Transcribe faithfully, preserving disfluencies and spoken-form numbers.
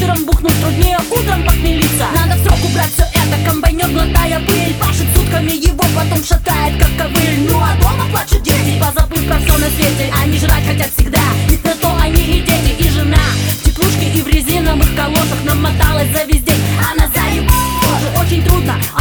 вечером бухнуть труднее, утром похмелиться. Надо в срок убрать все это, комбайнер, глотая пыль. Пашет сутками, его потом шатает, как ковыль. Ну а дома плачут дети, позабыв про все на свете. Они жрать хотят всегда, ведь на то они и дети, и жена. В теплушке и в резиновых калошах намоталась за весь день. Она заеб... тоже очень трудно.